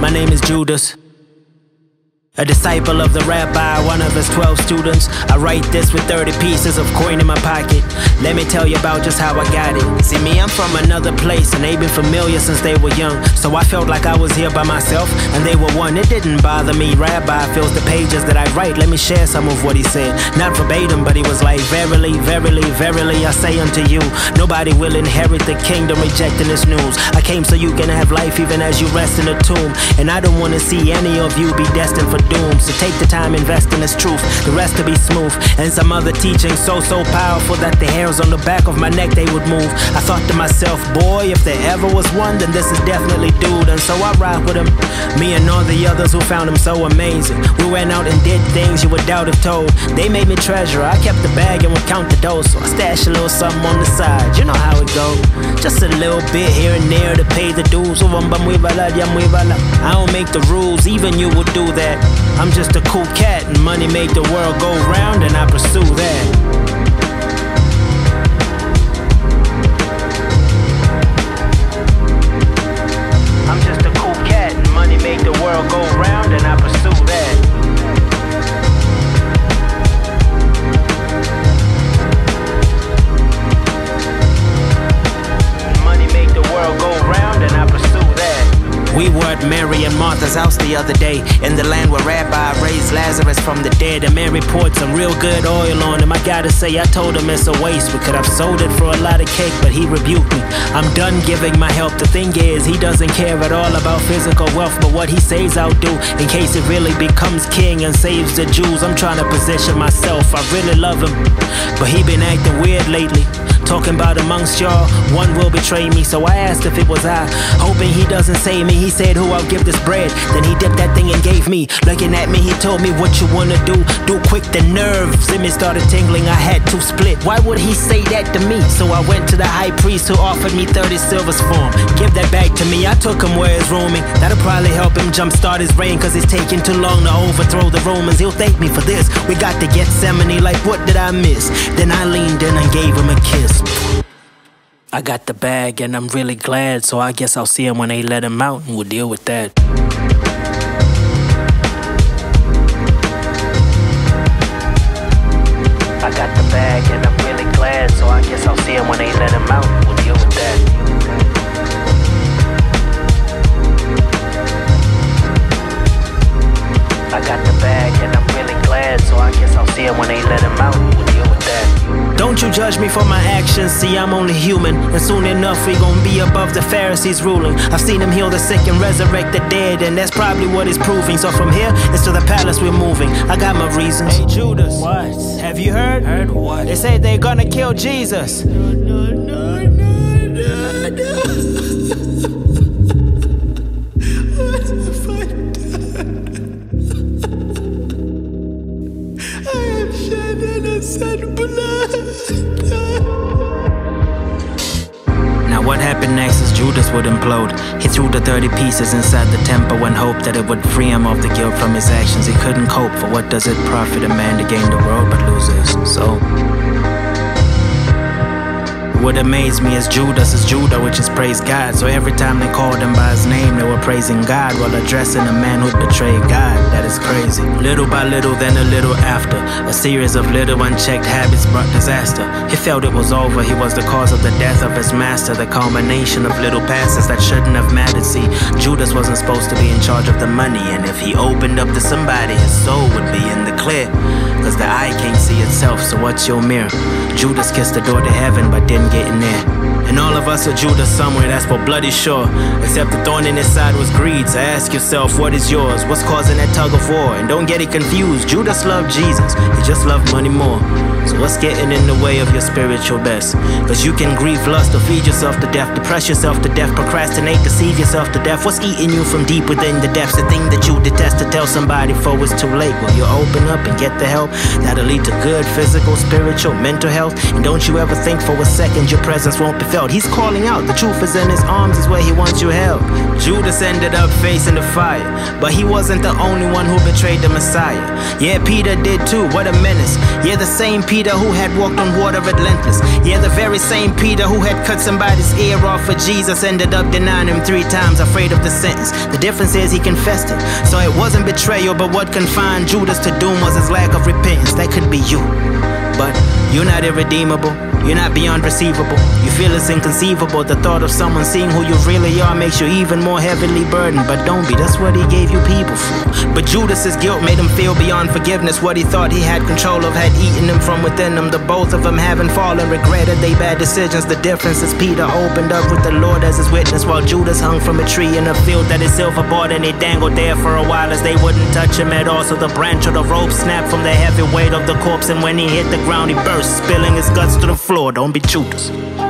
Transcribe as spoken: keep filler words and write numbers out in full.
My name is Judas, a disciple of the rabbi, one of his twelve students. I write this with thirty pieces of coin in my pocket. Let me tell you about just how I got it. See me, I'm from another place, and they've been familiar since they were young. So I felt like I was here by myself, and they were one. It didn't bother me. Rabbi fills the pages that I write. Let me share some of what he said. Not verbatim, but he was like, verily, verily, verily, I say unto you, nobody will inherit the kingdom rejecting this news. I came so you can have life even as you rest in a tomb. And I don't want to see any of you be destined for doom. So take the time, invest in this truth, the rest to be smooth. And some other teaching so, so powerful that the hairs on the back of my neck, they would move. I thought to myself, boy, if there ever was one, then this is definitely dude. And so I rock with him, me and all the others who found him so amazing. We went out and did things you would doubt if told. They made me treasure, I kept the bag and would count the dough. So I stashed a little something on the side, you know how it go. Just a little bit here and there to pay the dues. I don't make the rules, even you would do that. I'm just a cool cat, and money made the world go round, and I pursue that. I'm just a cool cat, and money made the world go round, and I pursue that. Money made the world go round, and I pursue that. We were at Mary and Martha's house the other day, in the land where Rabbi raised Lazarus from the dead, and Mary poured some real good oil on him. I gotta say, I told him it's a waste. We could have sold it for a lot of cake, but he rebuked me. I'm done giving my help. The thing is, he doesn't care at all about physical wealth, but what he says I'll do, in case it really becomes king and saves the Jews. I'm trying to position myself, I really love him, but he been acting weird lately. Talking about amongst y'all, one will betray me. So I asked if it was I, hoping he doesn't say me. He said, who I'll give this bread. Then he dipped that thing and gave me. Looking at me, he told me, what you wanna do? Do quick, the nerves in me started tingling. I had to split. Why would he say that to me? So I went to the high priest who offered me thirty silvers for him. Give that back to me, I took him where he's roaming. That'll probably help him jumpstart his reign, cause it's taking too long to overthrow the Romans. He'll thank me for this. We got to Gethsemane, like what did I miss? Then I leaned in and gave him a kiss. I got the bag and I'm really glad, so I guess I'll see him when they let him out and we'll deal with that. I got the bag and I'm really glad, so I guess I'll see him when they let him out and we'll deal with that. I got the bag and I'm really glad, so I guess I'll see him when they let him out and we'll deal with that. Don't you judge me for my actions, see I'm only human, and soon enough we gon' be above the Pharisees ruling. I've seen him heal the sick and resurrect the dead, and that's probably what he's proving. So from here, it's to the palace we're moving. I got my reasons. Hey Judas, what? Have you heard? Heard what? They say they're gonna kill Jesus. No, no, no, no, no, no. What have I done? I have shed innocent blood. Now what happened next is Judas would implode. He threw the thirty pieces inside the temple and hoped that it would free him of the guilt from his actions. He couldn't cope, for what does it profit a man to gain the world but lose his soul? What amazed me is Judas is Judah, which is praise God. So every time they called him by his name, they were praising God while addressing a man who betrayed God. That is crazy. Little by little, then a little after, a series of little unchecked habits brought disaster. He felt it was over, he was the cause of the death of his master, the culmination of little passes that shouldn't have mattered. See, Judas wasn't supposed to be in charge of the money, and if he opened up to somebody, his soul would be in the clear. Cause the eye can't see itself, so what's your mirror? Judas kissed the door to heaven but didn't get in there. And all of us are Judas somewhere, that's for bloody sure. Except the thorn in his side was greed. So ask yourself, what is yours? What's causing that tug of war? And don't get it confused, Judas loved Jesus, he just loved money more. So what's getting in the way of your spiritual best? Cause you can grieve lust or feed yourself to death, depress yourself to death, procrastinate, deceive yourself to death. What's eating you from deep within the depths? The thing that you detest to tell somebody before it's too late. Will you open up and get the help that'll lead to good physical, spiritual, mental health? And don't you ever think for a second your presence won't be felt. dealt. He's calling out. The truth is in his arms, is where he wants you held. Judas ended up facing the fire, but he wasn't the only one who betrayed the Messiah. Yeah, Peter did too, what a menace. Yeah, the same Peter who had walked on water relentless. Yeah, the very same Peter who had cut somebody's ear off for Jesus ended up denying him three times, afraid of the sentence. The difference is he confessed it. So it wasn't betrayal, but what confined Judas to doom was his lack of repentance. That could be you, but you're not irredeemable. You're not beyond receivable. You feel it's inconceivable. The thought of someone seeing who you really are makes you even more heavily burdened. But don't be, that's what he gave you people for. But Judas's guilt made him feel beyond forgiveness. What he thought he had control of had eaten him from within him. The both of them having fallen regretted they bad decisions. The difference is Peter opened up with the Lord as his witness, while Judas hung from a tree in a field that is silver bought, and he dangled there for a while as they wouldn't touch him at all. So the branch of the rope snapped from the heavy weight of the corpse, and when he hit the ground he burst, spilling his guts to the floor. Don't be Judas.